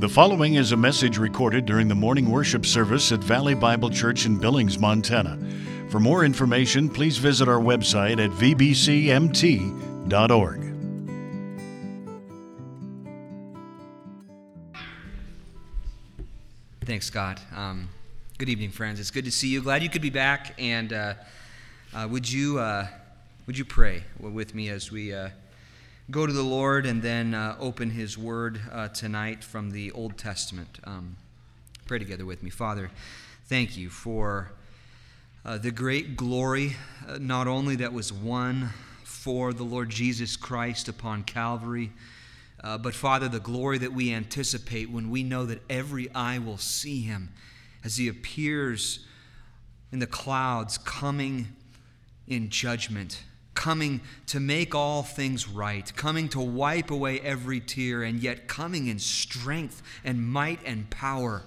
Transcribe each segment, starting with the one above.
The following is a message recorded during the morning worship service at Valley Bible Church in Billings, Montana. For more information, please visit our website at vbcmt.org. Thanks, Scott. Good evening, friends. It's good to see you. Glad you could be back. And would you pray with me as we go to the Lord and then open His Word tonight from the Old Testament? Pray together with me. Father, thank you for the great glory, not only that was won for the Lord Jesus Christ upon Calvary, but Father, the glory that we anticipate when we know that every eye will see Him as He appears in the clouds, coming in judgment, coming to make all things right, coming to wipe away every tear, and yet coming in strength and might and power,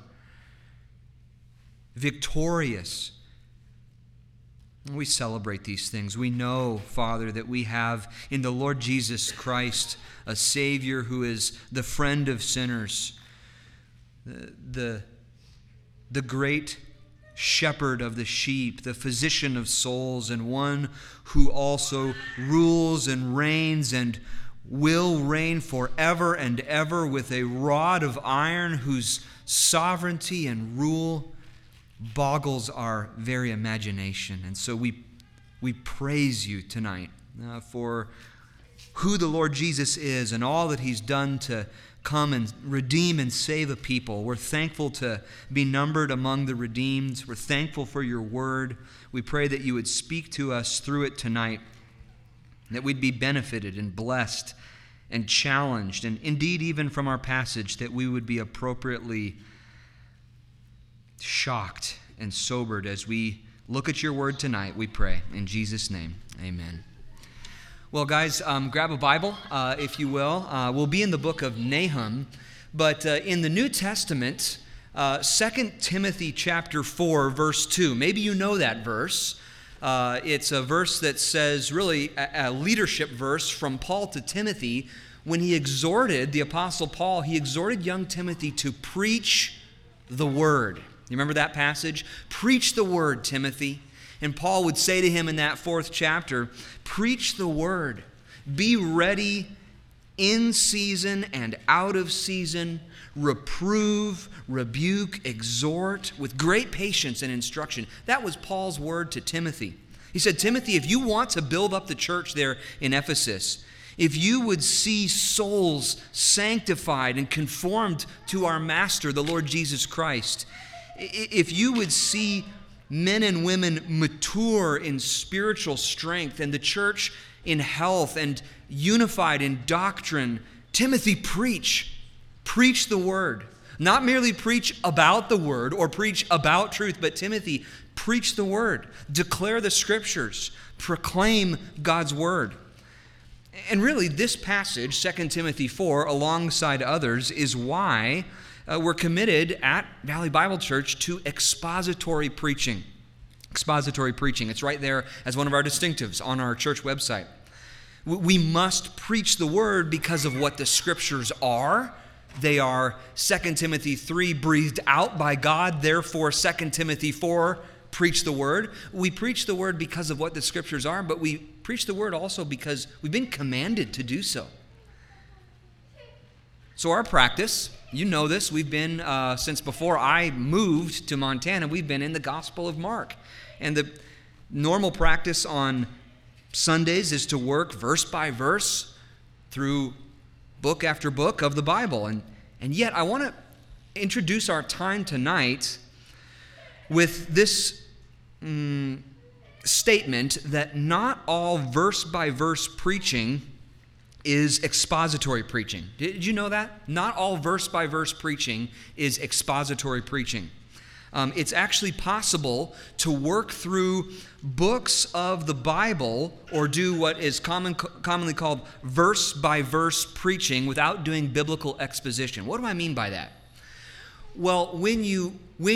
victorious. We celebrate these things. We know, Father, that we have in the Lord Jesus Christ a Savior who is the friend of sinners, the great shepherd of the sheep, the physician of souls, and one who also rules and reigns and will reign forever and ever with a rod of iron whose sovereignty and rule boggles our very imagination. And so we praise you tonight for who the Lord Jesus is and all that He's done to come and redeem and save a people. We're thankful to be numbered among the redeemed. We're thankful for your word. We pray that you would speak to us through it tonight, that we'd be benefited and blessed and challenged, and indeed even from our passage that we would be appropriately shocked and sobered as we look at your word tonight, we pray. In Jesus' name, amen. Well, guys, grab a Bible, if you will. We'll be in the book of Nahum, but in the New Testament, 2 Timothy chapter 4, verse 2. Maybe you know that verse. It's a verse that says, really, a leadership verse from Paul to Timothy. When he exhorted, the Apostle Paul, he exhorted young Timothy to preach the word. You remember that passage? Preach the word, Timothy. And Paul would say to him in that 4th chapter, preach the word. Be ready in season and out of season. Reprove, rebuke, exhort with great patience and instruction. That was Paul's word to Timothy. He said, Timothy, if you want to build up the church there in Ephesus, if you would see souls sanctified and conformed to our Master, the Lord Jesus Christ, if you would see men and women mature in spiritual strength and the church in health and unified in doctrine, Timothy, preach the word. Not merely preach about the word or preach about truth, but Timothy, preach the word. Declare the scriptures. Proclaim God's word. And really, this passage, 2 Timothy 4, alongside others, is why we're committed at Valley Bible Church to expository preaching. Expository preaching. It's right there as one of our distinctives on our church website. We must preach the word because of what the scriptures are. They are 2 Timothy 3, breathed out by God. Therefore, 2 Timothy 4, preach the word. We preach the word because of what the scriptures are, but we preach the word also because we've been commanded to do so. So our practice, you know this, we've been, since before I moved to Montana, we've been in the Gospel of Mark. And the normal practice on Sundays is to work verse by verse through book after book of the Bible. And yet I want to introduce our time tonight with this statement that not all verse by verse preaching is expository preaching. Did you know that? Not all verse-by-verse preaching is expository preaching. It's actually possible to work through books of the Bible or do what is commonly called verse-by-verse preaching without doing biblical exposition. What do I mean by that? Well, when you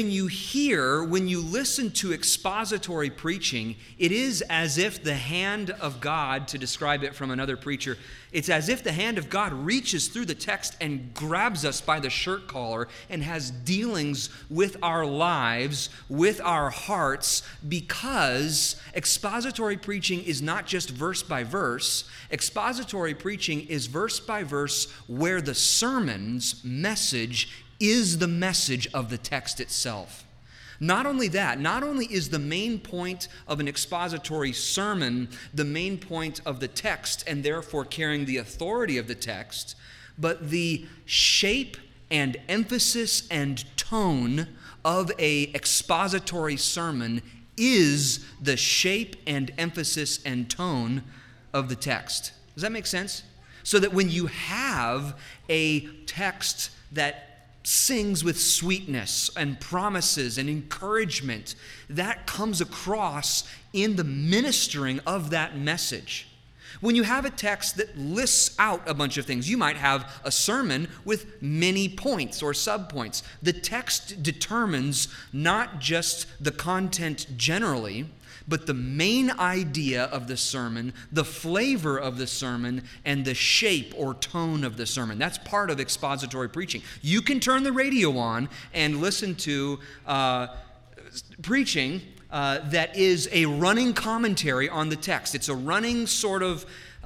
listen to expository preaching, it is as if the hand of God, to describe it from another preacher, it's as if the hand of God reaches through the text and grabs us by the shirt collar and has dealings with our lives, with our hearts, because expository preaching is not just verse by verse. Expository preaching is verse by verse where the sermon's message is the message of the text itself. Not only that, not only is the main point of an expository sermon the main point of the text and therefore carrying the authority of the text, but the shape and emphasis and tone of an expository sermon is the shape and emphasis and tone of the text. Does that make sense? So that when you have a text that sings with sweetness and promises and encouragement, that comes across in the ministering of that message. When you have a text that lists out a bunch of things, you might have a sermon with many points or subpoints. The text determines not just the content generally, but the main idea of the sermon, the flavor of the sermon, and the shape or tone of the sermon. That's part of expository preaching. You can turn the radio on and listen to preaching that is a running commentary on the text. It's a running sort of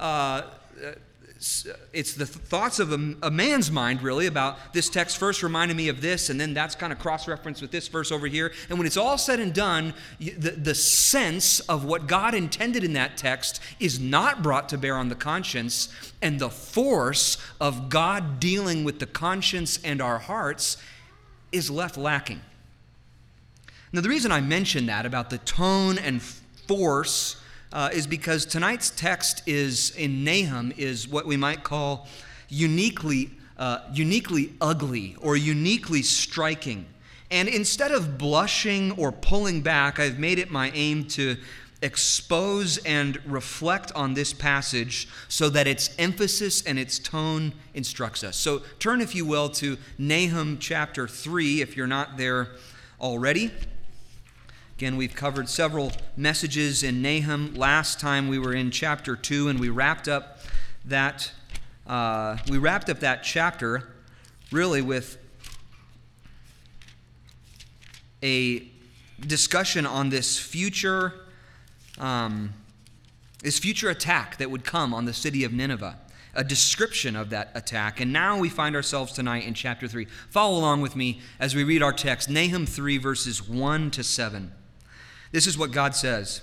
it's the thoughts of a man's mind, really, about this text first reminded me of this, and then that's kind of cross-referenced with this verse over here. And when it's all said and done, the sense of what God intended in that text is not brought to bear on the conscience, and the force of God dealing with the conscience and our hearts is left lacking. Now, the reason I mention that about the tone and force is because tonight's text is in Nahum is what we might call uniquely ugly or uniquely striking. And instead of blushing or pulling back, I've made it my aim to expose and reflect on this passage so that its emphasis and its tone instructs us. So turn, if you will, to Nahum chapter 3 if you're not there already. Again, we've covered several messages in Nahum. Last time we were in chapter 2, and we wrapped up that chapter really with a discussion on this future attack that would come on the city of Nineveh, a description of that attack. And now we find ourselves tonight in chapter 3. Follow along with me as we read our text, Nahum 3, verses 1 to 7. This is what God says.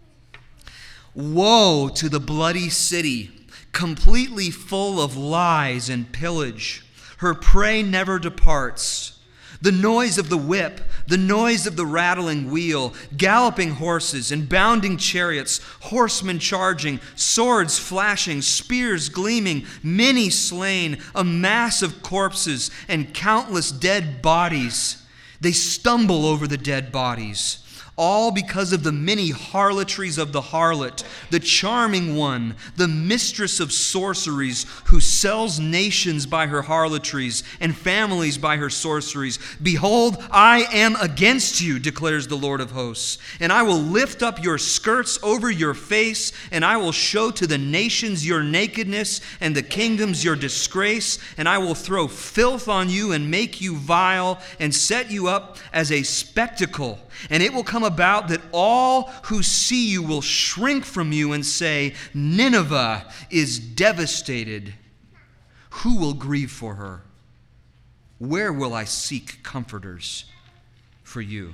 Woe to the bloody city, completely full of lies and pillage. Her prey never departs. The noise of the whip, the noise of the rattling wheel, galloping horses and bounding chariots, horsemen charging, swords flashing, spears gleaming, many slain, a mass of corpses and countless dead bodies. They stumble over the dead bodies. All because of the many harlotries of the harlot, the charming one, the mistress of sorceries, who sells nations by her harlotries and families by her sorceries. Behold, I am against you, declares the Lord of hosts, and I will lift up your skirts over your face, and I will show to the nations your nakedness and the kingdoms your disgrace, and I will throw filth on you and make you vile and set you up as a spectacle. And it will come about that all who see you will shrink from you and say, Nineveh is devastated. Who will grieve for her? Where will I seek comforters for you?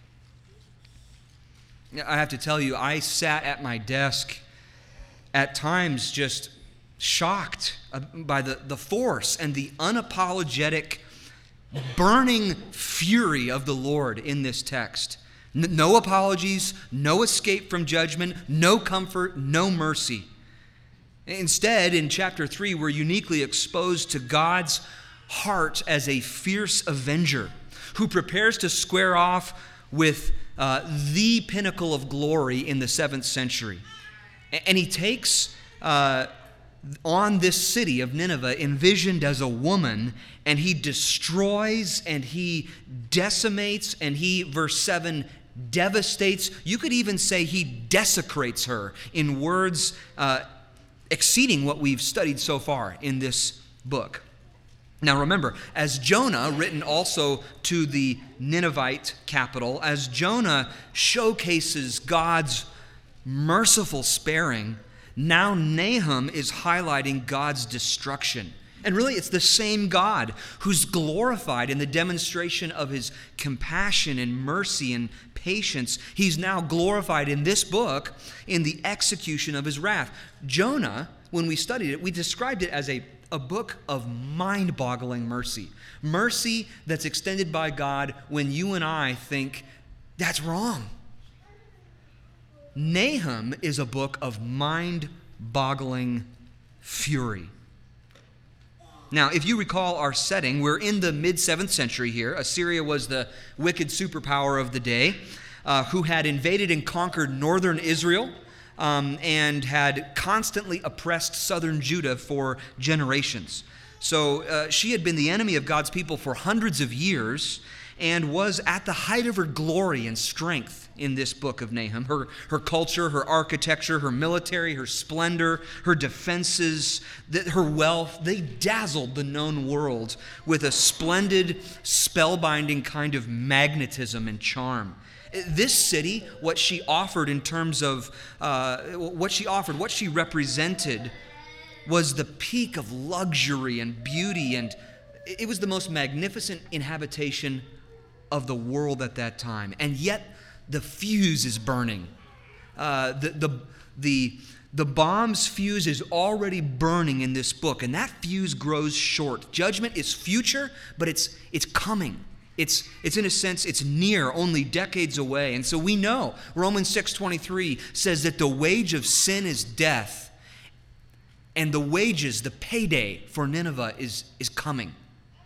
I have to tell you, I sat at my desk at times just shocked by the force and the unapologetic burning fury of the Lord in this text. No apologies, no escape from judgment, no comfort, no mercy. Instead, in chapter 3, we're uniquely exposed to God's heart as a fierce avenger who prepares to square off with the pinnacle of glory in the 7th century. And he takes on this city of Nineveh envisioned as a woman, and he destroys and he decimates and he, verse 7, devastates. You could even say he desecrates her in words exceeding what we've studied so far in this book. Now remember, as Jonah, written also to the Ninevite capital, as Jonah showcases God's merciful sparing, now Nahum is highlighting God's destruction. And really, it's the same God who's glorified in the demonstration of his compassion and mercy and patience. He's now glorified in this book in the execution of his wrath. Jonah, when we studied it, we described it as a book of mind-boggling mercy. Mercy that's extended by God when you and I think that's wrong. Nahum is a book of mind-boggling fury. Now, if you recall our setting, we're in the mid-7th century here. Assyria was the wicked superpower of the day who had invaded and conquered northern Israel and had constantly oppressed southern Judah for generations. So she had been the enemy of God's people for hundreds of years and was at the height of her glory and strength in this book of Nahum. Her culture, her architecture, her military, her splendor, her defenses, her wealth, they dazzled the known world with a splendid, spellbinding kind of magnetism and charm. This city, what she offered in terms of what she represented was the peak of luxury and beauty, and it was the most magnificent inhabitation of the world at that time. And yet the fuse is burning. The bomb's fuse is already burning in this book, and that fuse grows short. Judgment is future, but it's coming. It's in a sense, it's near, only decades away. And so we know Romans 6:23 says that the wage of sin is death, and the wages, the payday for Nineveh is coming.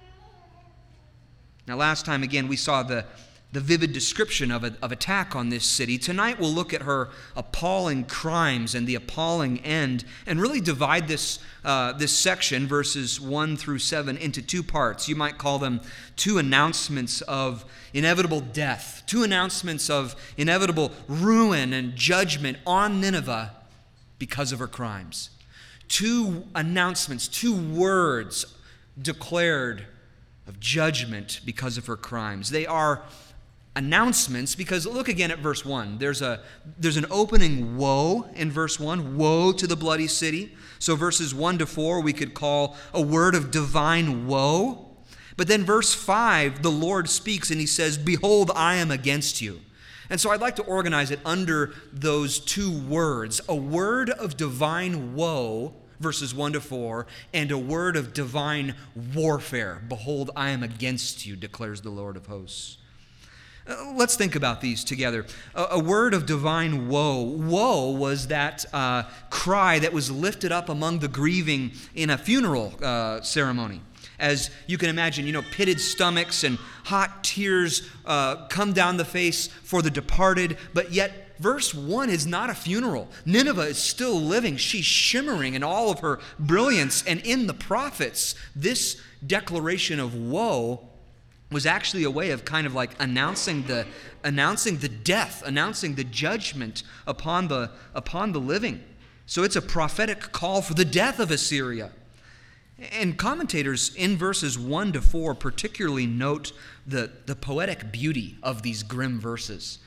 Now, last time, again, we saw the vivid description of attack on this city. Tonight, we'll look at her appalling crimes and the appalling end, and really divide this section, verses 1 through 7, into two parts. You might call them two announcements of inevitable death, two announcements of inevitable ruin and judgment on Nineveh because of her crimes. Two announcements, two words declared of judgment because of her crimes. They are announcements because look again at verse 1. There's an opening woe in verse 1. Woe to the bloody city. So verses 1 to 4 we could call a word of divine woe. But then verse 5, the Lord speaks and he says, "Behold, I am against you." And so I'd like to organize it under those two words. A word of divine woe, verses 1 to 4, and a word of divine warfare. "Behold, I am against you," declares the Lord of hosts. Let's think about these together. A word of divine woe. Woe was that cry that was lifted up among the grieving in a funeral ceremony. As you can imagine, pitted stomachs and hot tears come down the face for the departed, but yet verse 1 is not a funeral. Nineveh is still living. She's shimmering in all of her brilliance. And in the prophets, this declaration of woe was actually a way of kind of like announcing the death, announcing the judgment upon the living. So it's a prophetic call for the death of Assyria. And commentators in verses 1 to 4 particularly note the poetic beauty of these grim verses.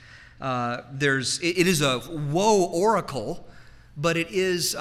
It is a woe oracle, but it's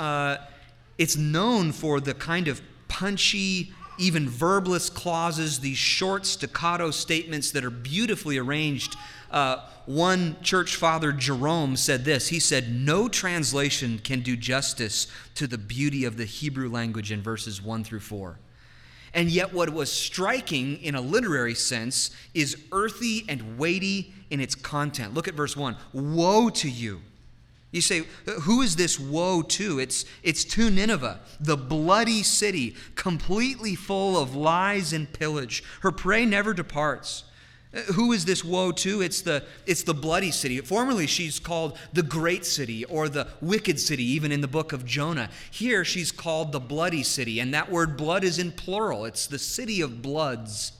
known for the kind of punchy, even verbless clauses, these short staccato statements that are beautifully arranged. One church father, Jerome, said this. He said, "No translation can do justice to the beauty of the Hebrew language in verses 1 through 4. And yet what was striking in a literary sense is earthy and weighty in its content. Look at verse 1. "Woe to you." You say, who is this woe to? It's to Nineveh, the bloody city, completely full of lies and pillage. Her prey never departs. Who is this woe to? It's the bloody city. Formerly she's called the great city or the wicked city, even in the book of Jonah. Here she's called the bloody city, and that word blood is in plural. It's the city of bloods,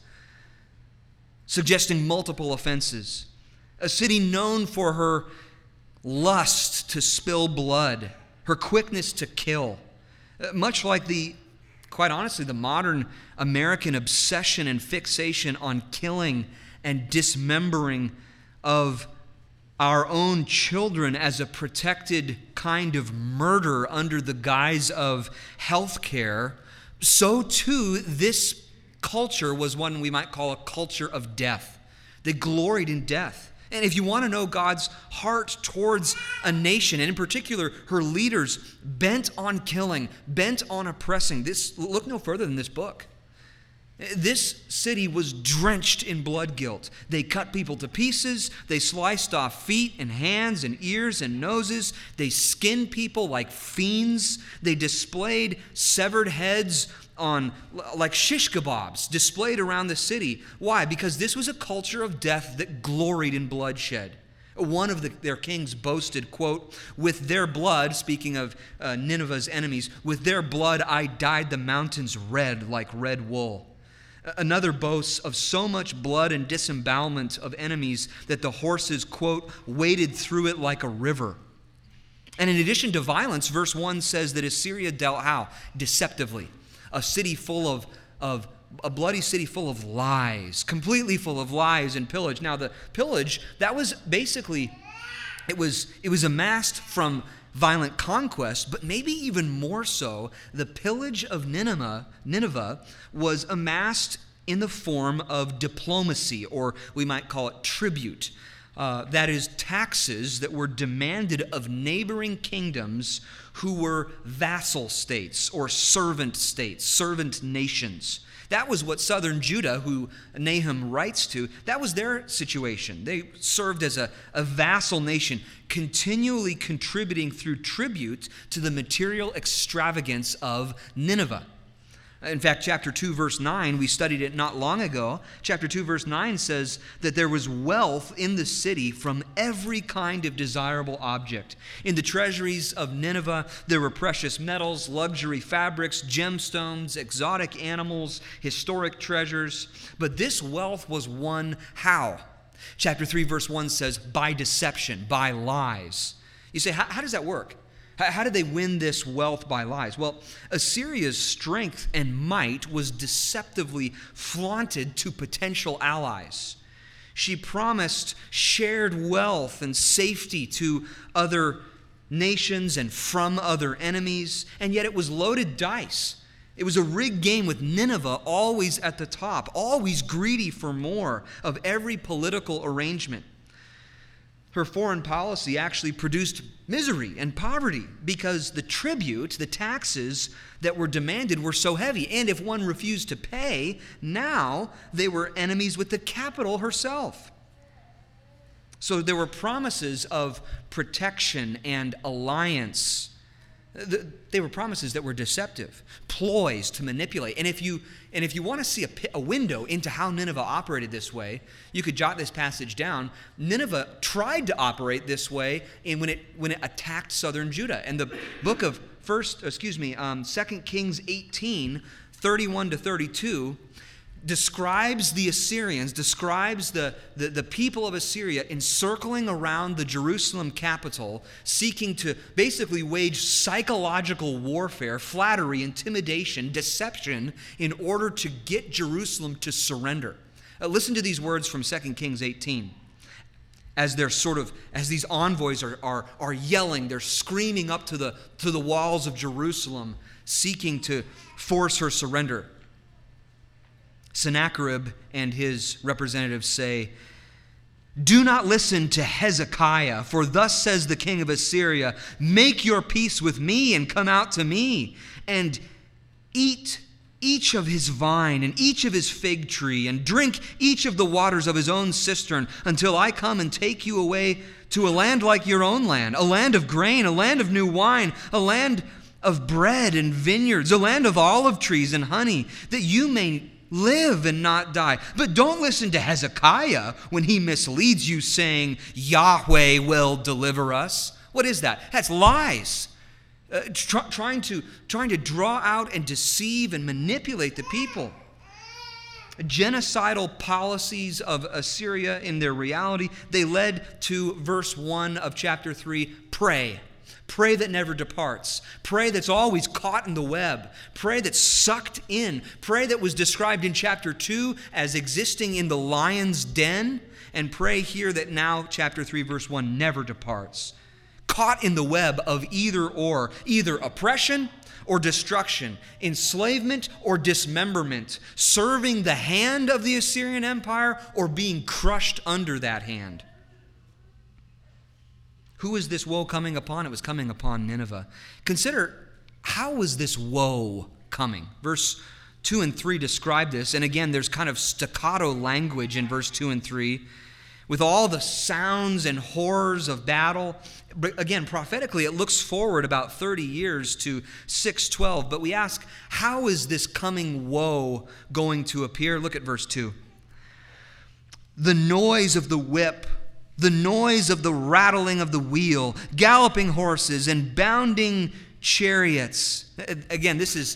suggesting multiple offenses. A city known for her lust to spill blood, her quickness to kill. Much like quite honestly, the modern American obsession and fixation on killing and dismembering of our own children as a protected kind of murder under the guise of health care, so too this culture was one we might call a culture of death. They gloried in death. And if you want to know God's heart towards a nation, and in particular her leaders bent on killing, bent on oppressing, look no further than this book. This city was drenched in blood guilt. They cut people to pieces. They sliced off feet and hands and ears and noses. They skinned people like fiends. They displayed severed heads like shish kebabs displayed around the city. Why? Because this was a culture of death that gloried in bloodshed. One of their kings boasted, quote, "With their blood," speaking of Nineveh's enemies, "with their blood I dyed the mountains red like red wool." Another boasts of so much blood and disembowelment of enemies that the horses, quote, "waded through it like a river." And in addition to violence, verse 1 says that Assyria dealt how? Deceptively. A bloody city full of lies, completely full of lies and pillage. Now the pillage, that was basically, it was amassed from violent conquest, but maybe even more so, the pillage of Nineveh was amassed in the form of diplomacy, or we might call it tribute. That is, taxes that were demanded of neighboring kingdoms who were vassal states or servant states, servant nations. That was what southern Judah, who Nahum writes to, that was their situation. They served as a vassal nation, continually contributing through tribute to the material extravagance of Nineveh. In fact, chapter 2, verse 9, we studied it not long ago. Chapter 2, verse 9 says that there was wealth in the city from every kind of desirable object. In the treasuries of Nineveh, there were precious metals, luxury fabrics, gemstones, exotic animals, historic treasures. But this wealth was won how? Chapter 3, verse 1 says, by deception, by lies. You say, how does that work? How did they win this wealth by lies? Well, Assyria's strength and might was deceptively flaunted to potential allies. She promised shared wealth and safety to other nations and from other enemies, and yet it was loaded dice. It was a rigged game with Nineveh always at the top, always greedy for more of every political arrangement. Her foreign policy actually produced misery and poverty because the tribute, the taxes that were demanded were so heavy. And if one refused to pay, now they were enemies with the capital herself. So there were promises of protection and alliance. They were promises that were deceptive, ploys to manipulate. And if you want to see a window into how Nineveh operated this way, you could jot this passage down. Nineveh tried to operate this way when it attacked southern Judah. And the book of 2 Kings 18, 31 to 32, describes the Assyrians, describes the people of Assyria encircling around the Jerusalem capital, seeking to basically wage psychological warfare, flattery, intimidation, deception, in order to get Jerusalem to surrender. Listen to these words from 2 Kings 18. As these envoys are yelling, they're screaming up to the walls of Jerusalem, seeking to force her surrender. Sennacherib and his representatives say, "Do not listen to Hezekiah, for thus says the king of Assyria, make your peace with me and come out to me, and eat each of his vine and each of his fig tree, and drink each of the waters of his own cistern, until I come and take you away to a land like your own land, a land of grain, a land of new wine, a land of bread and vineyards, a land of olive trees and honey, that you may live and not die. But don't listen to Hezekiah when he misleads you saying, Yahweh will deliver us. What is that? That's lies. Trying to draw out and deceive and manipulate the people. Genocidal policies of Assyria in their reality, they led to verse 1 of chapter 3, pray. Prey that never departs. Prey that's always caught in the web. Prey that's sucked in. Prey that was described in chapter 2 as existing in the lion's den. And prey here that now, chapter 3, verse 1, never departs. Caught in the web of either oppression or destruction, enslavement or dismemberment, serving the hand of the Assyrian Empire or being crushed under that hand. Who is this woe coming upon? It was coming upon Nineveh. Consider, how was this woe coming? Verse 2 and 3 describe this. And again, there's kind of staccato language in verse 2 and 3 with all the sounds and horrors of battle. But again, prophetically, it looks forward about 30 years to 612. But we ask, how is this coming woe going to appear? Look at verse 2. The noise of the whip, the noise of the rattling of the wheel, galloping horses and bounding chariots. Again, this is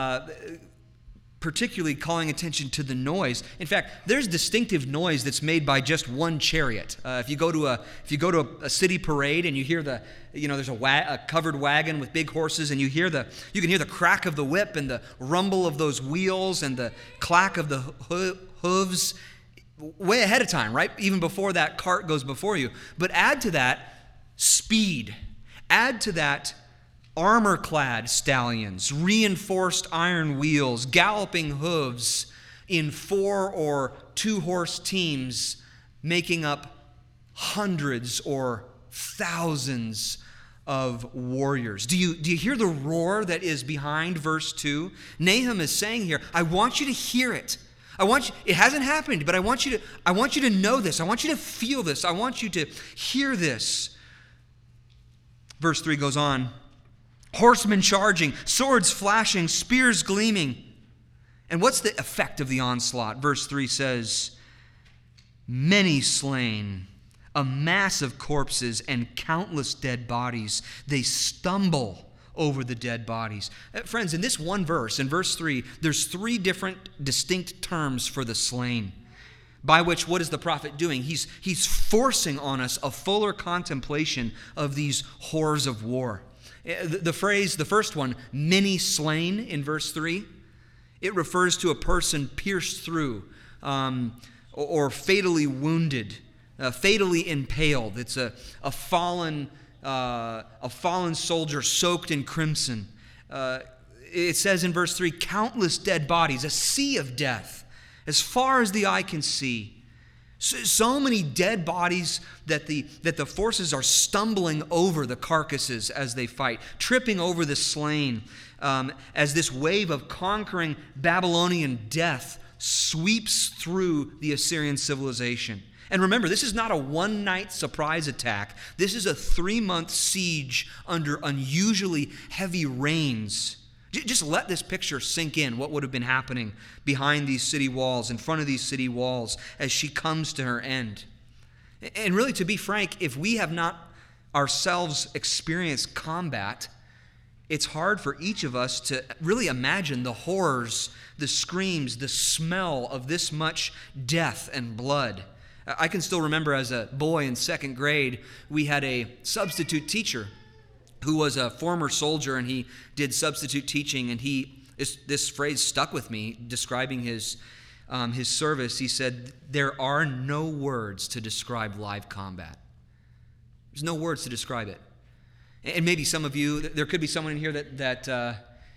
particularly calling attention to the noise. In fact, there's distinctive noise that's made by just one chariot. If you go to a city parade and you hear there's a covered wagon with big horses, and you can hear the crack of the whip and the rumble of those wheels and the clack of the hooves way ahead of time, right? Even before that cart goes before you. But add to that speed. Add to that armor-clad stallions, reinforced iron wheels, galloping hooves in 4 or 2-horse teams, making up hundreds or thousands of warriors. Do you hear the roar that is behind verse 2? Nahum is saying here, I want you to hear it. It hasn't happened, but I want you to know this. I want you to feel this. I want you to hear this. Verse 3 goes on. Horsemen charging, swords flashing, spears gleaming. And what's the effect of the onslaught? Verse 3 says, many slain, a mass of corpses and countless dead bodies. They stumble over the dead bodies. Friends, in this one verse, in verse 3, there's 3 different distinct terms for the slain. By which, what is the prophet doing? He's forcing on us a fuller contemplation of these horrors of war. The phrase, the first one, many slain in verse 3, it refers to a person pierced through or fatally wounded, fatally impaled. It's a fallen soldier soaked in crimson. It says in verse 3, countless dead bodies, a sea of death, as far as the eye can see. So many dead bodies that the forces are stumbling over the carcasses as they fight, tripping over the slain, as this wave of conquering Babylonian death sweeps through the Assyrian civilization. And remember, this is not a one-night surprise attack. This is a 3-month siege under unusually heavy rains. Just let this picture sink in, what would have been happening behind these city walls, in front of these city walls, as she comes to her end. And really, to be frank, if we have not ourselves experienced combat, it's hard for each of us to really imagine the horrors, the screams, the smell of this much death and blood. I can still remember as a boy in 2nd grade, we had a substitute teacher who was a former soldier, and he did substitute teaching, and this phrase stuck with me describing his service. He said, there are no words to describe live combat. There's no words to describe it. And maybe some of you, there could be someone in here that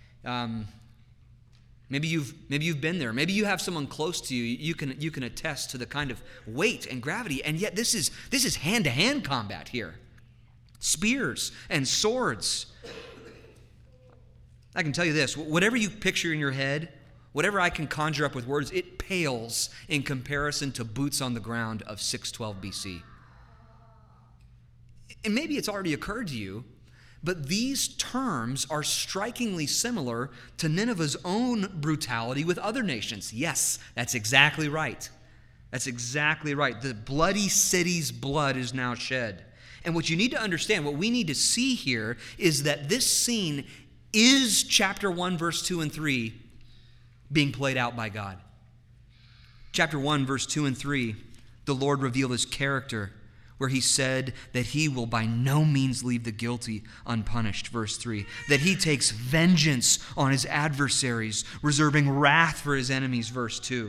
maybe you've been there. Maybe you have someone close to you. You can attest to the kind of weight and gravity, and yet this is hand-to-hand combat here. Spears and swords. I can tell you this, whatever you picture in your head, whatever I can conjure up with words, it pales in comparison to boots on the ground of 612 BC. And maybe it's already occurred to you But these terms are strikingly similar to Nineveh's own brutality with other nations. Yes, that's exactly right. That's exactly right. The bloody city's blood is now shed. And what you need to understand, what we need to see here, is that this scene is chapter 1, verse 2 and 3 being played out by God. Chapter 1, verse 2 and 3, the Lord revealed his character, where he said that he will by no means leave the guilty unpunished, verse 3, that he takes vengeance on his adversaries, reserving wrath for his enemies, verse 2.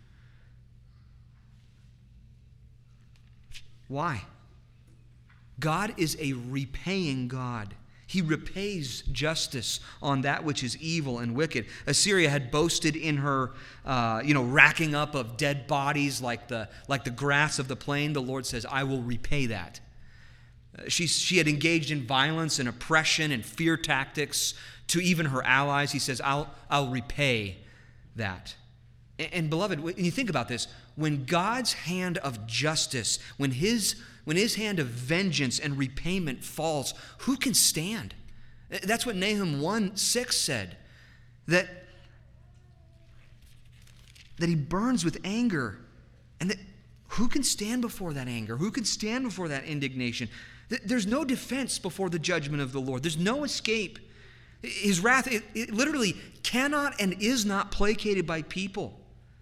Why? God is a repaying God. He repays justice on that which is evil and wicked. Assyria had boasted in her, racking up of dead bodies like the grass of the plain. The Lord says, I will repay that. She had engaged in violence and oppression and fear tactics to even her allies. He says, I'll repay that. And beloved, when you think about this, when God's hand of justice, when his hand of vengeance and repayment falls, who can stand? That's what Nahum 1:6 said, that he burns with anger, and that who can stand before that anger? Who can stand before that indignation? There's no defense before the judgment of the Lord. There's no escape. His wrath, it literally cannot and is not placated by people.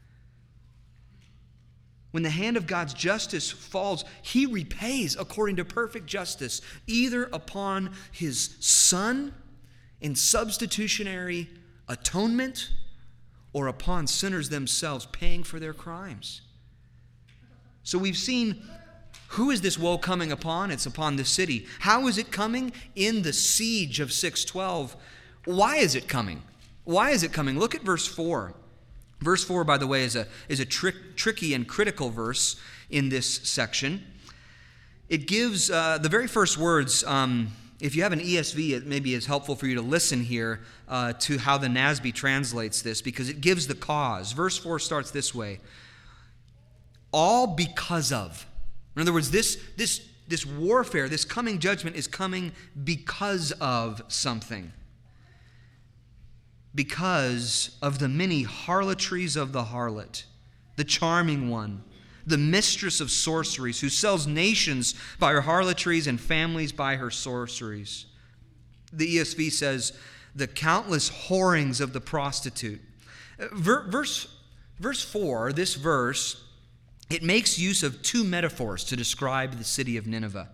When the hand of God's justice falls, he repays according to perfect justice, either upon his Son in substitutionary atonement or upon sinners themselves paying for their crimes. So we've seen, who is this woe coming upon? It's upon the city. How is it coming? In the siege of 612. Why is it coming? Why is it coming? Look at verse 4. Verse 4, by the way, is a tricky and critical verse in this section. It gives the very first words. If you have an ESV, it maybe is helpful for you to listen here to how the NASB translates this, because it gives the cause. Verse 4 starts this way: all because of. In other words, this warfare, this coming judgment is coming because of something. Because of the many harlotries of the harlot, the charming one, the mistress of sorceries, who sells nations by her harlotries and families by her sorceries. The ESV says, the countless whorings of the prostitute. Verse 4, this verse, it makes use of two metaphors to describe the city of Nineveh.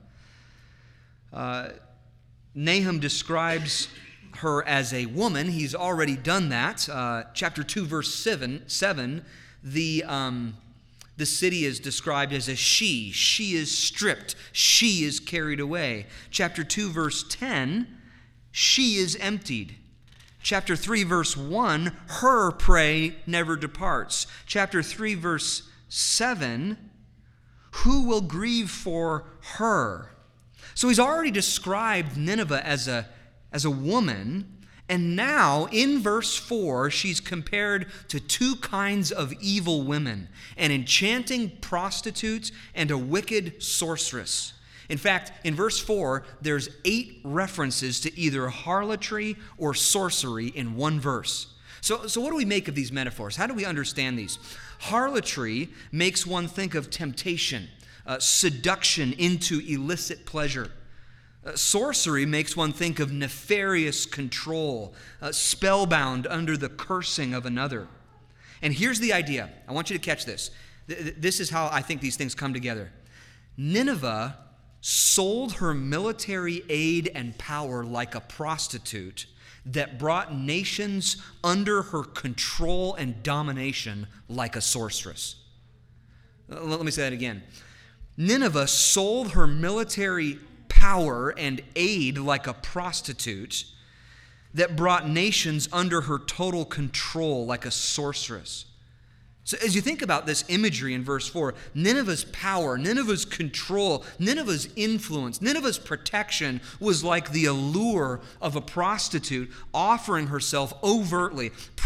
Nahum describes her as a woman. He's already done that. Chapter 2, verse 7, the city is described as a she. She is stripped. She is carried away. Chapter 2, verse 10, she is emptied. Chapter 3, verse 1, her prey never departs. Chapter 3, verse 7, who will grieve for her? So he's already described Nineveh as a woman, and now in verse 4, she's compared to two kinds of evil women: an enchanting prostitute and a wicked sorceress. In fact, in verse 4, there's 8 references to either harlotry or sorcery in one verse. So what do we make of these metaphors? How do we understand these? Harlotry makes one think of temptation, seduction into illicit pleasure. Sorcery makes one think of nefarious control, spellbound under the cursing of another. And here's the idea. I want you to catch this. This is how I think these things come together. Nineveh sold her military aid and power like a prostitute that brought nations under her control and domination like a sorceress. Let me say that again. Nineveh sold her military power and aid like a prostitute that brought nations under her total control like a sorceress. So as you think about this imagery in verse 4, Nineveh's power, Nineveh's control, Nineveh's influence, Nineveh's protection was like the allure of a prostitute offering herself overtly,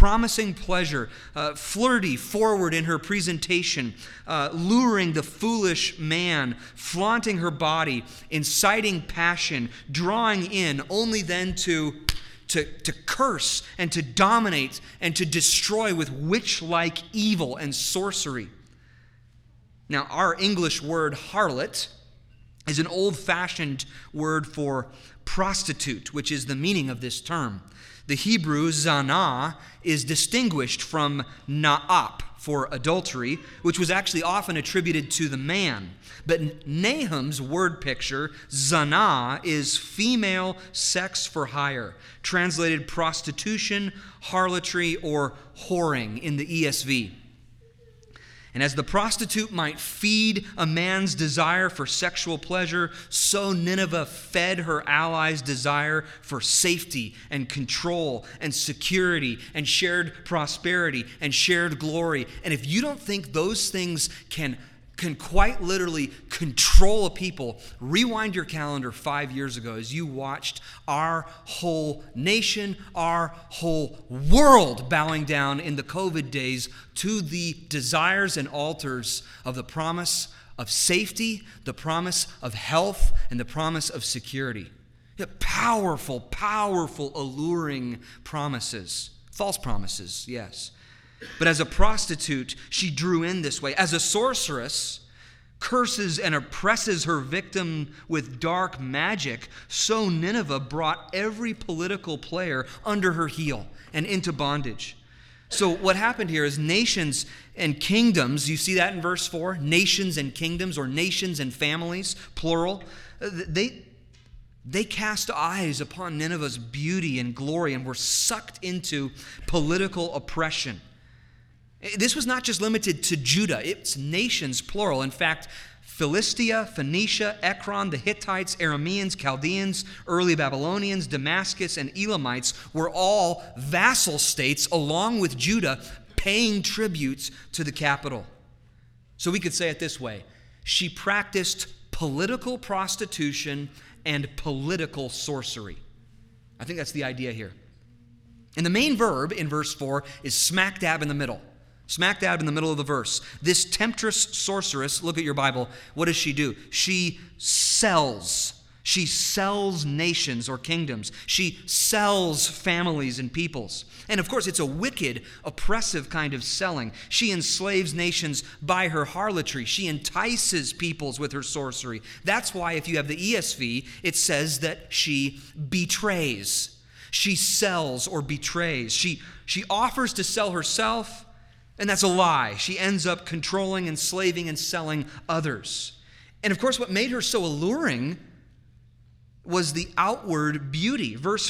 promising pleasure, flirty, forward in her presentation, luring the foolish man, flaunting her body, inciting passion, drawing in, only then to curse and to dominate and to destroy with witch-like evil and sorcery. Now, our English word harlot is an old-fashioned word for prostitute, which is the meaning of this term. The Hebrew zanah is distinguished from na'ap for adultery, which was actually often attributed to the man. But Nahum's word picture, zanah, is female sex for hire, translated prostitution, harlotry, or whoring in the ESV. And as the prostitute might feed a man's desire for sexual pleasure, so Nineveh fed her allies' desire for safety and control and security and shared prosperity and shared glory. And if you don't think those things can quite literally control a people, rewind your calendar 5 years ago as you watched our whole nation, our whole world bowing down in the COVID days to the desires and altars of the promise of safety, the promise of health, and the promise of security. Powerful, powerful, alluring promises. False promises, yes. But as a prostitute, she drew in this way. As a sorceress, curses and oppresses her victim with dark magic, so Nineveh brought every political player under her heel and into bondage. So what happened here is nations and kingdoms, you see that in verse 4, nations and kingdoms, or nations and families, plural, they cast eyes upon Nineveh's beauty and glory and were sucked into political oppression. This was not just limited to Judah. It's nations, plural. In fact, Philistia, Phoenicia, Ekron, the Hittites, Arameans, Chaldeans, early Babylonians, Damascus, and Elamites were all vassal states along with Judah, paying tributes to the capital. So we could say it this way. She practiced political prostitution and political sorcery. I think that's the idea here. And the main verb in verse 4 is smack dab in the middle. Smack dab in the middle of the verse. This temptress sorceress, look at your Bible, what does she do? She sells. She sells nations or kingdoms. She sells families and peoples. And of course, it's a wicked, oppressive kind of selling. She enslaves nations by her harlotry. She entices peoples with her sorcery. That's why if you have the ESV, it says that she betrays. She sells or betrays. She offers to sell herself, and that's a lie. She ends up controlling, enslaving, and selling others. And of course, what made her so alluring was the outward beauty. Verse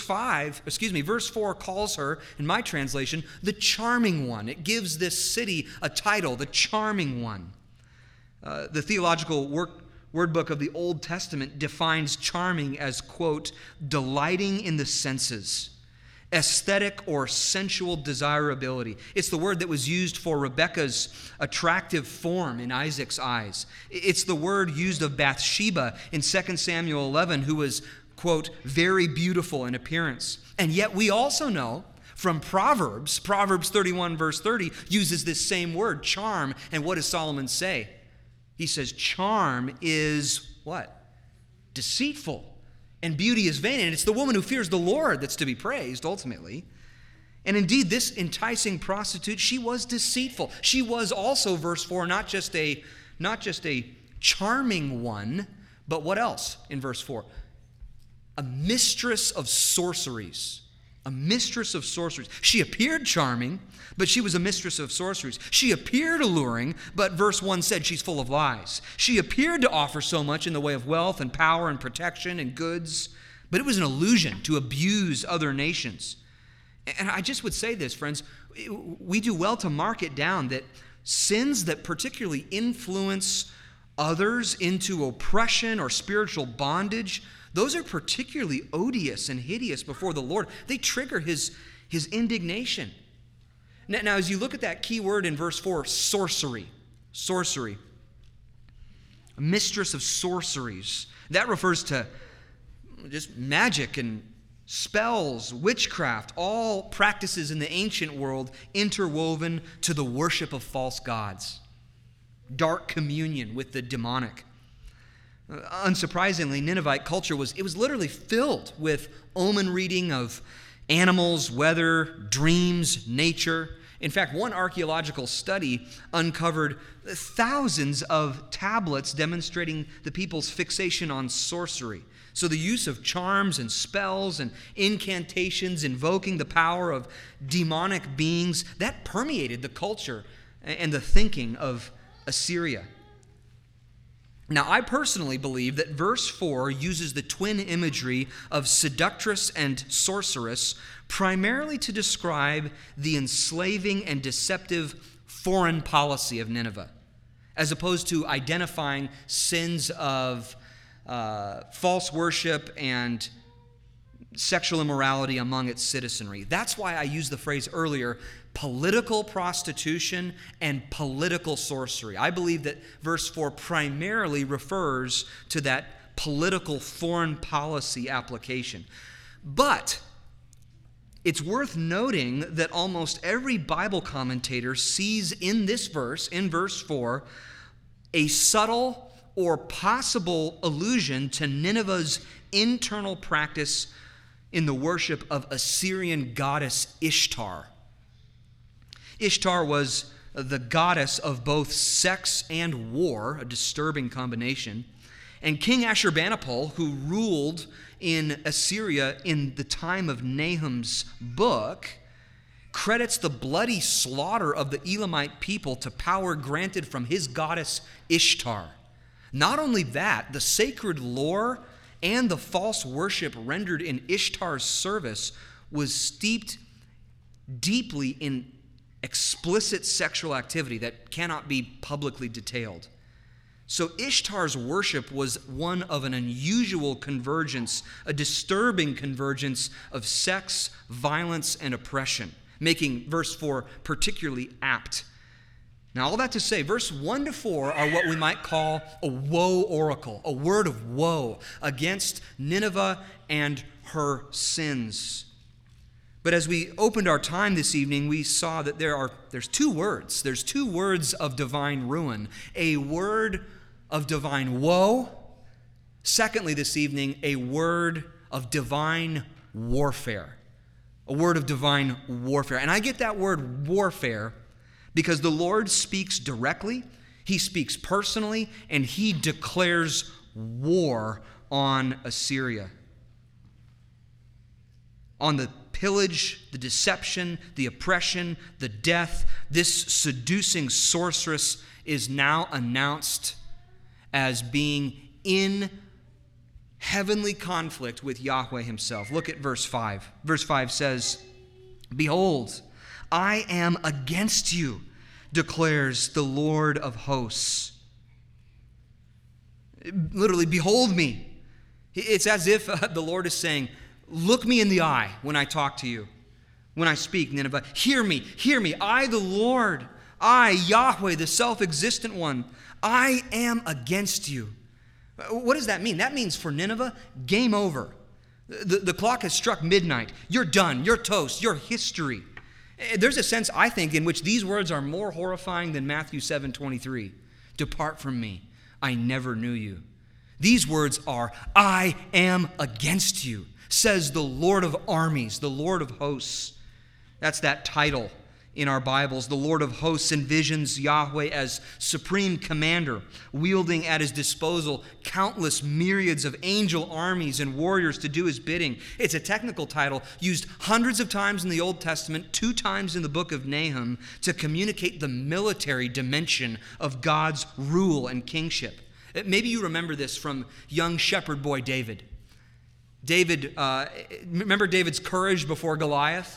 4 calls her, in my translation, the charming one. It gives this city a title, the charming one. The theological word book of the Old Testament defines charming as, quote, delighting in the senses, aesthetic or sensual desirability. It's the word that was used for Rebekah's attractive form in Isaac's eyes. It's the word used of Bathsheba in 2 Samuel 11, who was, quote, very beautiful in appearance. And yet we also know from Proverbs 31 verse 30 uses this same word, charm. And what does Solomon say? He says, charm is what? Deceitful. And beauty is vain. And it's the woman who fears the Lord that's to be praised, ultimately. And indeed, this enticing prostitute, she was deceitful. She was also, verse 4, not just a charming one, but what else in verse 4? A mistress of sorceries. A mistress of sorceries. She appeared charming, but she was a mistress of sorceries. She appeared alluring, but verse 1 said she's full of lies. She appeared to offer so much in the way of wealth and power and protection and goods, but it was an illusion to abuse other nations. And I just would say this, friends, we do well to mark it down that sins that particularly influence others into oppression or spiritual bondage, those are particularly odious and hideous before the Lord. They trigger his indignation. Now, as you look at that key word in verse 4, sorcery, a mistress of sorceries, that refers to just magic and spells, witchcraft, all practices in the ancient world interwoven to the worship of false gods. Dark communion with the demonic. Unsurprisingly, Ninevite culture was literally filled with omen reading of animals, weather, dreams, nature. In fact, one archaeological study uncovered thousands of tablets demonstrating the people's fixation on sorcery. So the use of charms and spells and incantations invoking the power of demonic beings, that permeated the culture and the thinking of Assyria. Now, I personally believe that verse 4 uses the twin imagery of seductress and sorceress primarily to describe the enslaving and deceptive foreign policy of Nineveh, as opposed to identifying sins of false worship and sexual immorality among its citizenry. That's why I used the phrase earlier, political prostitution and political sorcery. I believe that verse 4 primarily refers to that political foreign policy application. But it's worth noting that almost every Bible commentator sees in this verse, in verse 4, a subtle or possible allusion to Nineveh's internal practice in the worship of Assyrian goddess Ishtar. Ishtar was the goddess of both sex and war, a disturbing combination. And King Ashurbanipal, who ruled in Assyria in the time of Nahum's book, credits the bloody slaughter of the Elamite people to power granted from his goddess Ishtar. Not only that, the sacred lore and the false worship rendered in Ishtar's service was steeped deeply in explicit sexual activity that cannot be publicly detailed. So Ishtar's worship was one of an unusual convergence, a disturbing convergence of sex, violence, and oppression, making verse 4 particularly apt. Now, all that to say, verse 1 to 4 are what we might call a woe oracle, a word of woe against Nineveh and her sins. But as we opened our time this evening, we saw that there's two words. There's two words of divine ruin. A word of divine woe. Secondly, this evening, a word of divine warfare. A word of divine warfare. And I get that word warfare because the Lord speaks directly, He speaks personally, and He declares war on Assyria. On the pillage, the deception, the oppression, the death, this seducing sorceress is now announced as being in heavenly conflict with Yahweh Himself. Look at verse 5. Verse 5 says, "Behold, I am against you, declares the Lord of hosts." Literally, behold me. It's as if the Lord is saying, look me in the eye when I talk to you, when I speak, Nineveh. Hear me, I the Lord, I, Yahweh, the self-existent one, I am against you. What does that mean? That means for Nineveh, game over. The clock has struck midnight. You're done, you're toast, you're history. There's a sense, I think, in which these words are more horrifying than Matthew 7:23. Depart from me, I never knew you. These words are, I am against you, says the Lord of armies, the Lord of hosts. That's that title in our Bibles. The Lord of hosts envisions Yahweh as supreme commander, wielding at His disposal countless myriads of angel armies and warriors to do His bidding. It's a technical title used hundreds of times in the Old Testament, 2 times in the book of Nahum, to communicate the military dimension of God's rule and kingship. Maybe you remember this from young shepherd boy David. Remember David's courage before Goliath?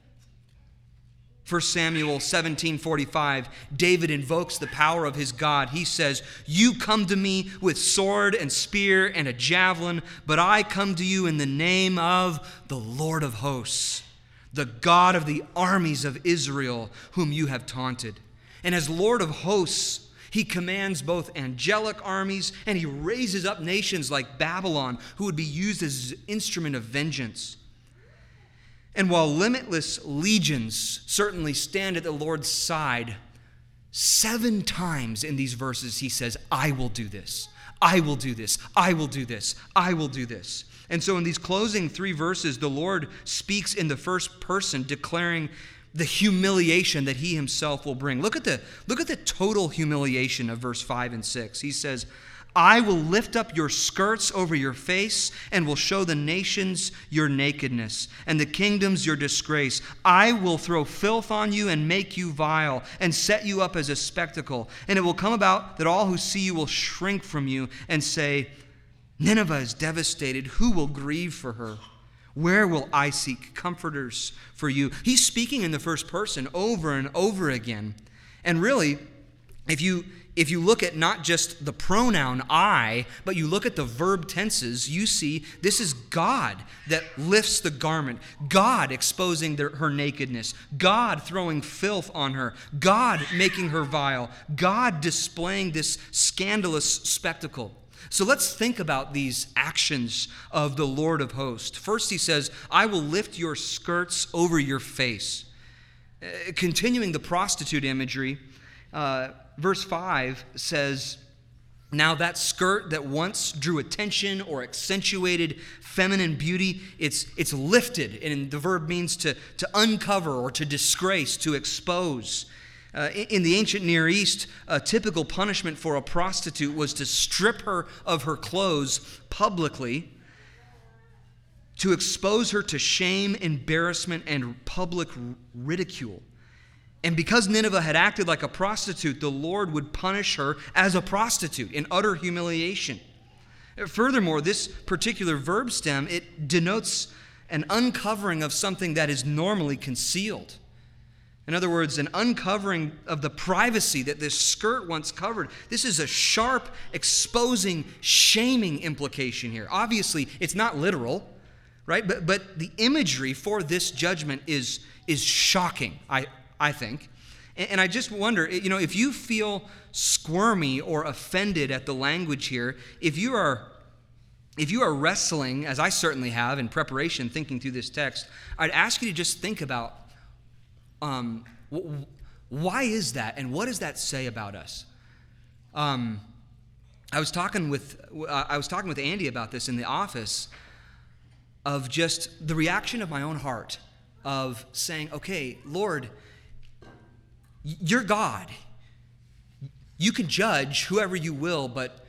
1 Samuel 17:45, David invokes the power of his God. He says, "You come to me with sword and spear and a javelin, but I come to you in the name of the Lord of hosts, the God of the armies of Israel, whom you have taunted." And as Lord of hosts, He commands both angelic armies, and He raises up nations like Babylon, who would be used as an instrument of vengeance. And while limitless legions certainly stand at the Lord's side, 7 times in these verses he says, I will do this. I will do this. I will do this. I will do this. And so in these closing 3 verses, the Lord speaks in the first person, declaring the humiliation that he himself will bring. Look at the total humiliation of verse 5 and 6. He says, I will lift up your skirts over your face and will show the nations your nakedness and the kingdoms your disgrace. I will throw filth on you and make you vile and set you up as a spectacle. And it will come about that all who see you will shrink from you and say, Nineveh is devastated. Who will grieve for her? Where will I seek comforters for you? He's speaking in the first person over and over again. And really, if you look at not just the pronoun I, but you look at the verb tenses, you see this is God that lifts the garment, God exposing her nakedness, God throwing filth on her, God making her vile, God displaying this scandalous spectacle. So let's think about these actions of the Lord of hosts. First, he says, I will lift your skirts over your face. Continuing the prostitute imagery, verse 5 says, now that skirt that once drew attention or accentuated feminine beauty, it's lifted, and the verb means to uncover or to disgrace, to expose. In the ancient Near East, a typical punishment for a prostitute was to strip her of her clothes publicly, to expose her to shame, embarrassment, and public ridicule. And because Nineveh had acted like a prostitute, the Lord would punish her as a prostitute in utter humiliation. Furthermore, this particular verb stem, it denotes an uncovering of something that is normally concealed. In other words, an uncovering of the privacy that this skirt once covered. This is a sharp, exposing, shaming implication here. Obviously, it's not literal, right? But the imagery for this judgment is shocking, I think. And I just wonder, if you feel squirmy or offended at the language here, if you are wrestling, as I certainly have in preparation, thinking through this text, I'd ask you to just think about why is that, and what does that say about us? I was talking with Andy about this in the office, of just the reaction of my own heart of saying, okay, Lord, you're God. You can judge whoever you will, but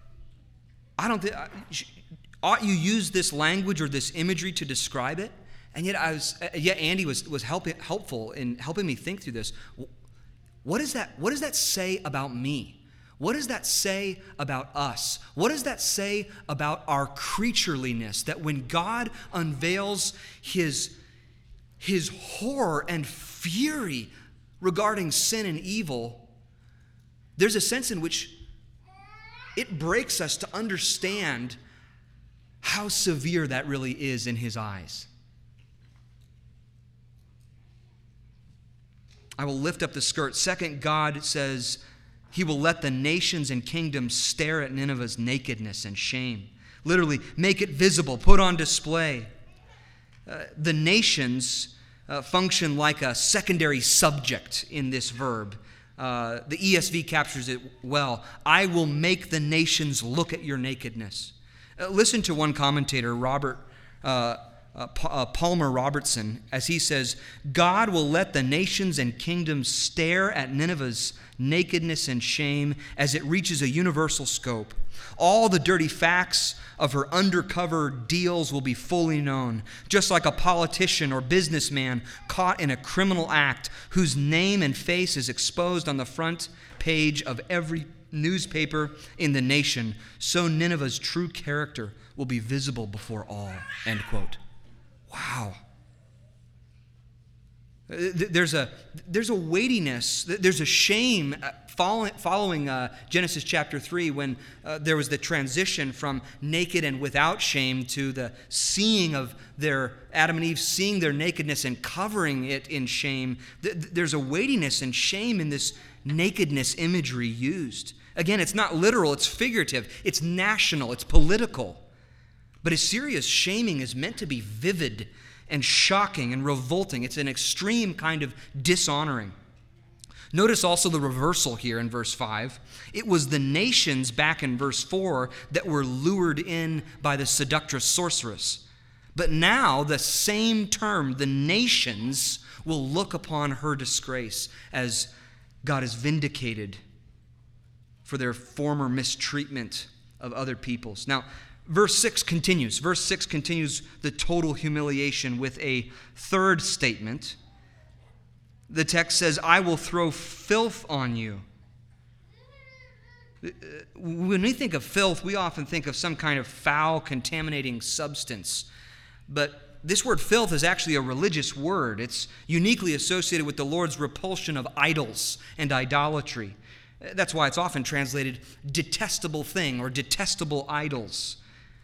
ought you use this language or this imagery to describe it? And yet Andy was helpful in helping me think through this. What does that say about me? What does that say about us? What does that say about our creatureliness? That when God unveils his horror and fury regarding sin and evil, there's a sense in which it breaks us to understand how severe that really is in his eyes. I will lift up the skirt. Second, God says he will let the nations and kingdoms stare at Nineveh's nakedness and shame. Literally, make it visible, put on display. The nations function like a secondary subject in this verb. The ESV captures it well. I will make the nations look at your nakedness. Listen to one commentator, Palmer Robertson, as he says, God will let the nations and kingdoms stare at Nineveh's nakedness and shame as it reaches a universal scope. All the dirty facts of her undercover deals will be fully known, just like a politician or businessman caught in a criminal act whose name and face is exposed on the front page of every newspaper in the nation. So Nineveh's true character will be visible before all. End quote. Wow. There's a weightiness, there's a shame following Genesis chapter 3 when there was the transition from naked and without shame to the seeing of Adam and Eve seeing their nakedness and covering it in shame. There's a weightiness and shame in this nakedness imagery used. Again, it's not literal, it's figurative, it's national, it's political. But Assyria's shaming is meant to be vivid and shocking and revolting. It's an extreme kind of dishonoring. Notice also the reversal here in verse 5. It was the nations back in verse 4 that were lured in by the seductress sorceress. But now the same term, the nations, will look upon her disgrace as God is vindicated for their former mistreatment of other peoples. Now, verse 6 continues. Verse 6 continues the total humiliation with a third statement. The text says, I will throw filth on you. When we think of filth, we often think of some kind of foul, contaminating substance. But this word filth is actually a religious word. It's uniquely associated with the Lord's repulsion of idols and idolatry. That's why it's often translated detestable thing or detestable idols.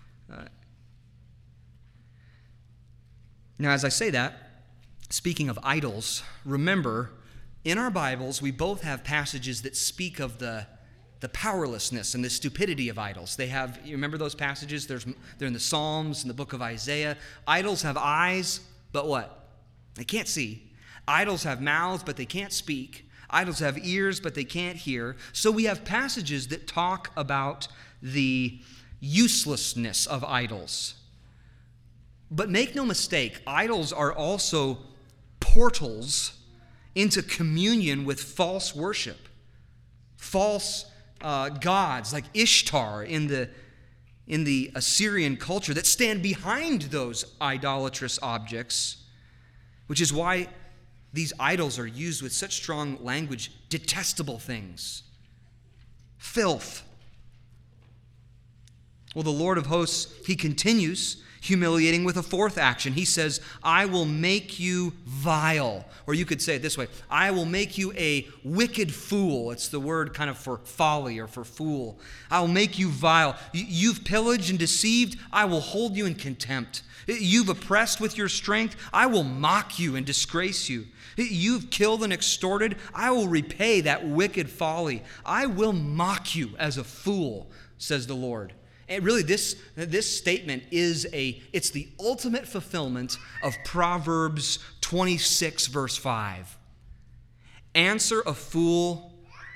Now, as I say that, speaking of idols, remember, in our Bibles, we both have passages that speak of the powerlessness and the stupidity of idols. You remember those passages? They're in the Psalms, in the book of Isaiah. Idols have eyes, but what? They can't see. Idols have mouths, but they can't speak. Idols have ears, but they can't hear. So we have passages that talk about the uselessness of idols. But make no mistake, idols are also portals into communion with false worship. False gods like Ishtar in the Assyrian culture that stand behind those idolatrous objects, which is why these idols are used with such strong language. Detestable things. Filth. Well, the Lord of hosts, he continues humiliating with a fourth action. He says, I will make you vile. Or you could say it this way, I will make you a wicked fool. It's the word kind of for folly or for fool. I will make you vile. You've pillaged and deceived. I will hold you in contempt. You've oppressed with your strength. I will mock you and disgrace you. You've killed and extorted. I will repay that wicked folly. I will mock you as a fool, says the Lord. And really, this statement it's the ultimate fulfillment of Proverbs 26, verse 5. Answer a fool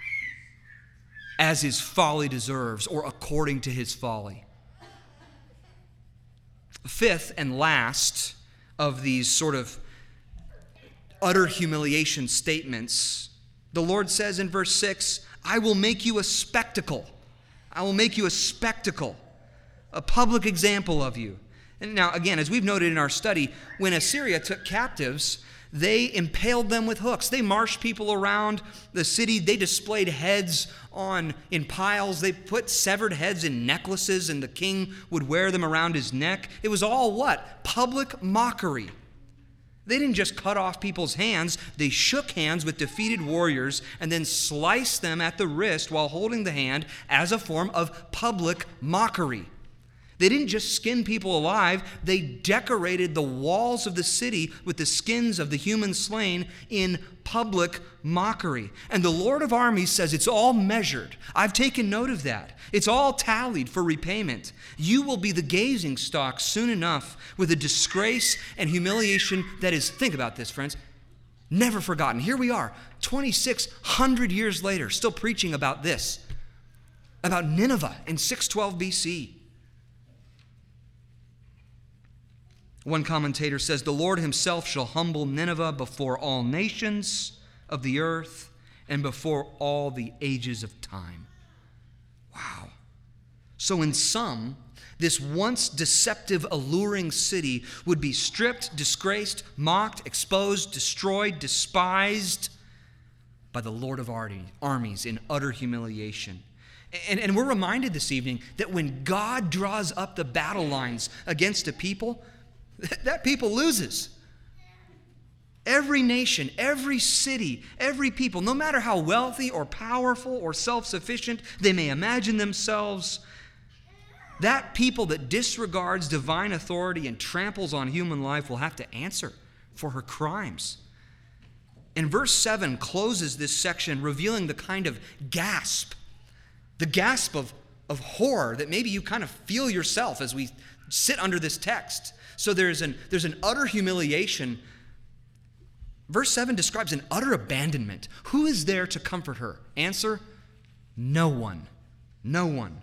as his folly deserves, or according to his folly. Fifth and last of these sort of utter humiliation statements, the Lord says in verse 6, I will make you a spectacle. I will make you a spectacle, a public example of you. And now, again, as we've noted in our study, when Assyria took captives, they impaled them with hooks. They marched people around the city. They displayed heads in piles. They put severed heads in necklaces, and the king would wear them around his neck. It was all what? Public mockery. They didn't just cut off people's hands. They shook hands with defeated warriors and then sliced them at the wrist while holding the hand as a form of public mockery. They didn't just skin people alive. They decorated the walls of the city with the skins of the human slain in public mockery. And the Lord of armies says it's all measured. I've taken note of that. It's all tallied for repayment. You will be the gazing stock soon enough with a disgrace and humiliation that is, think about this, friends, never forgotten. Here we are, 2,600 years later, still preaching about this, about Nineveh in 612 BC. One commentator says, the Lord himself shall humble Nineveh before all nations of the earth and before all the ages of time. Wow. So in sum, this once deceptive, alluring city would be stripped, disgraced, mocked, exposed, destroyed, despised by the Lord of armies in utter humiliation. And we're reminded this evening that when God draws up the battle lines against a people, that people loses. Every nation, every city, every people, no matter how wealthy or powerful or self-sufficient they may imagine themselves, that people that disregards divine authority and tramples on human life will have to answer for her crimes. And verse 7 closes this section revealing the kind of gasp, the gasp of horror that maybe you kind of feel yourself as we sit under this text. So there's an utter humiliation. Verse 7 describes an utter abandonment. Who is there to comfort her? Answer, no one. No one.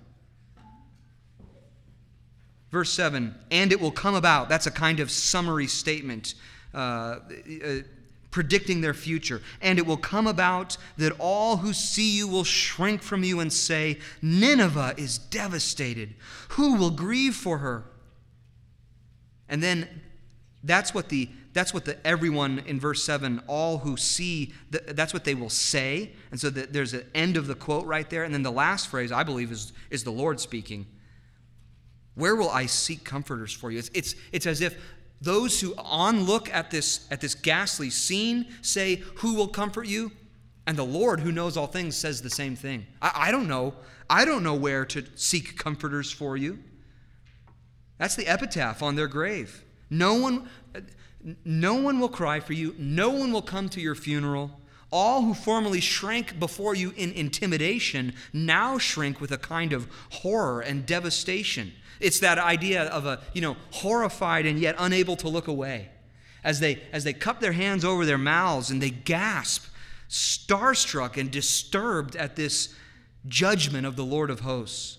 Verse 7, and it will come about. That's a kind of summary statement predicting their future. And it will come about that all who see you will shrink from you and say, Nineveh is devastated. Who will grieve for her? And then that's what the everyone in verse 7, all who see, that's what they will say. And so there's an end of the quote right there. And then the last phrase, I believe, is the Lord speaking. Where will I seek comforters for you? It's as if those who look at this ghastly scene say, who will comfort you? And the Lord, who knows all things, says the same thing. I don't know. I don't know where to seek comforters for you. That's the epitaph on their grave. No one will cry for you. No one will come to your funeral. All who formerly shrank before you in intimidation now shrink with a kind of horror and devastation. It's that idea of horrified and yet unable to look away. As they cup their hands over their mouths and they gasp, starstruck and disturbed at this judgment of the Lord of hosts.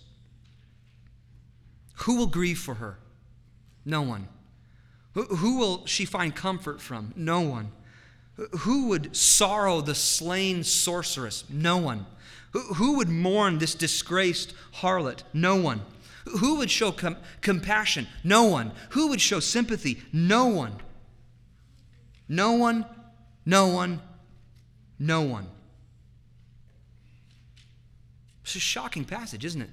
Who will grieve for her? No one. Who will she find comfort from? No one. Who would sorrow the slain sorceress? No one. Who would mourn this disgraced harlot? No one. Who would show compassion? No one. Who would show sympathy? No one. No one. No one. No one. It's a shocking passage, isn't it?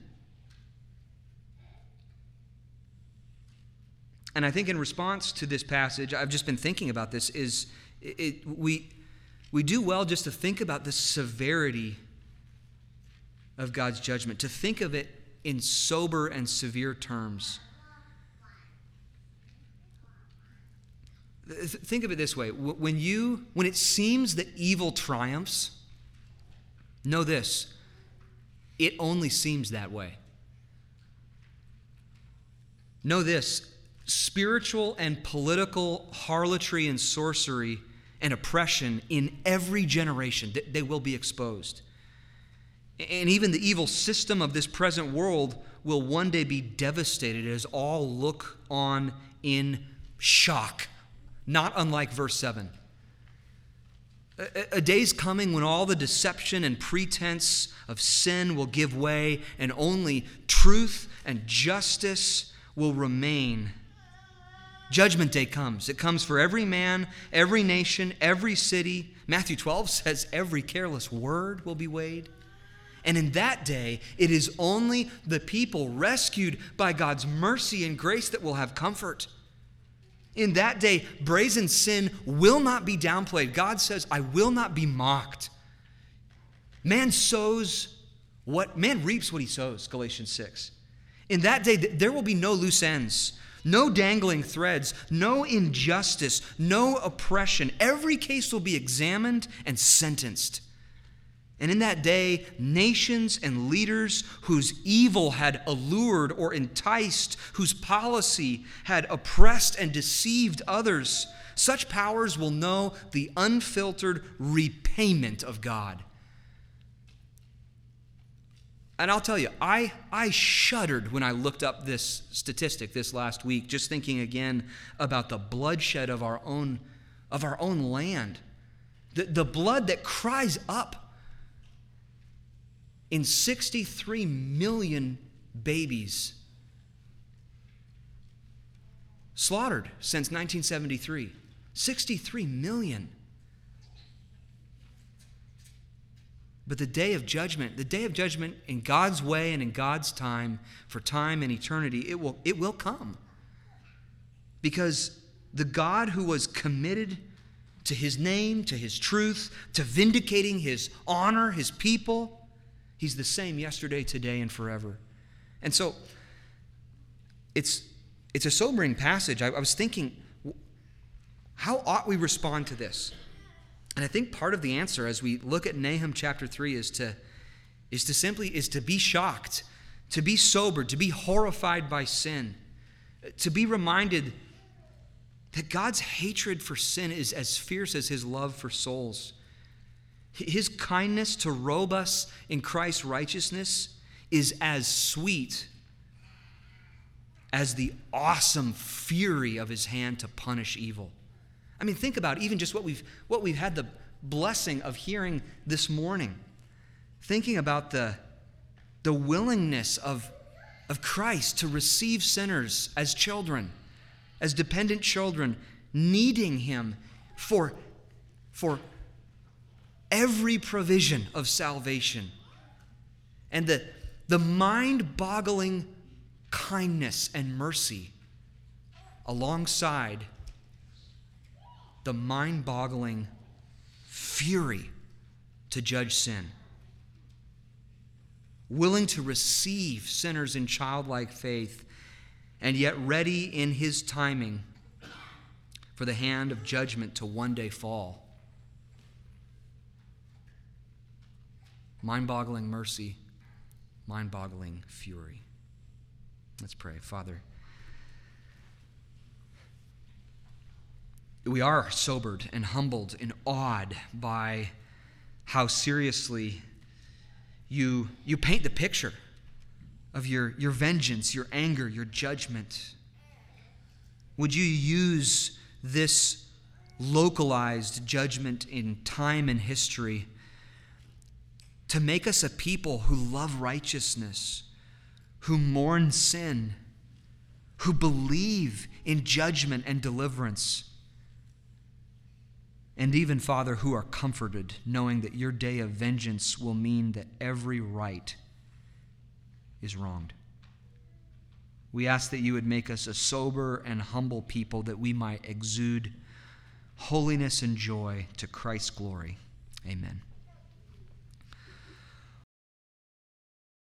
And I think in response to this passage, I've just been thinking about this, we do well just to think about the severity of God's judgment, to think of it in sober and severe terms. Think of it this way. When it seems that evil triumphs, know this, it only seems that way. Know this, spiritual and political harlotry and sorcery and oppression in every generation, they will be exposed. And even the evil system of this present world will one day be devastated as all look on in shock, not unlike verse 7. A day's coming when all the deception and pretense of sin will give way and only truth and justice will remain. Judgment day comes. It comes for every man, every nation, every city. Matthew 12 says every careless word will be weighed. And in that day, it is only the people rescued by God's mercy and grace that will have comfort. In that day, brazen sin will not be downplayed. God says, I will not be mocked. Man reaps what he sows, Galatians 6. In that day, there will be no loose ends, no dangling threads, no injustice, no oppression. Every case will be examined and sentenced. And in that day, nations and leaders whose evil had allured or enticed, whose policy had oppressed and deceived others, such powers will know the unfiltered repayment of God. And I'll tell you, I shuddered when I looked up this statistic this last week, just thinking again about the bloodshed of our own land. The blood that cries up in 63 million babies slaughtered since 1973. 63 million. But the day of judgment in God's way and in God's time, for time and eternity, it will come. Because the God who was committed to his name, to his truth, to vindicating his honor, his people, he's the same yesterday, today, and forever. And so it's a sobering passage. I was thinking, how ought we respond to this? And I think part of the answer as we look at Nahum chapter 3 is to be shocked, to be sobered, to be horrified by sin. to be reminded that God's hatred for sin is as fierce as his love for souls. His kindness to robe us in Christ's righteousness is as sweet as the awesome fury of his hand to punish evil. I mean, think about even just what we've had the blessing of hearing this morning. Thinking about the willingness of Christ to receive sinners as children, as dependent children, needing him for every provision of salvation. And the mind-boggling kindness and mercy alongside the mind-boggling fury to judge sin. Willing to receive sinners in childlike faith, and yet ready in his timing for the hand of judgment to one day fall. Mind-boggling mercy, mind-boggling fury. Let's pray. Father, we are sobered and humbled and awed by how seriously you paint the picture of your vengeance, your anger, your judgment. Would you use this localized judgment in time and history to make us a people who love righteousness, who mourn sin, who believe in judgment and deliverance, and even, Father, who are comforted knowing that your day of vengeance will mean that every right is wronged. We ask that you would make us a sober and humble people, that we might exude holiness and joy to Christ's glory. Amen.